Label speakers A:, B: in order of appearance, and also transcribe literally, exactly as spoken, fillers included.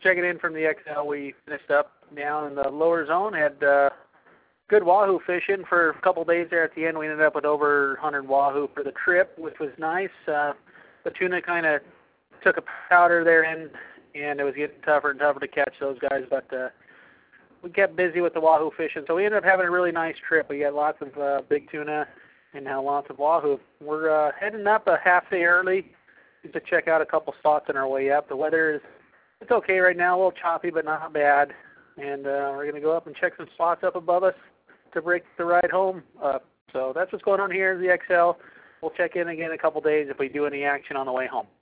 A: checking in from the X L. We finished up down in the lower zone, had uh, good wahoo fishing for a couple days there. At the end, we ended up with over one hundred wahoo for the trip, which was nice. Uh, the tuna kind of took a powder there, and, and it was getting tougher and tougher to catch those guys, but uh, we kept busy with the wahoo fishing, so we ended up having a really nice trip. We got lots of uh, big tuna and now lots of wahoo. We're uh, heading up a half day early to check out a couple spots on our way up. The weather is it's okay right now, a little choppy, but not bad. And uh, we're going to go up and check some spots up above us to break the ride home up. So that's what's going on here at the X L. We'll check in again in a couple days if we do any action on the way home.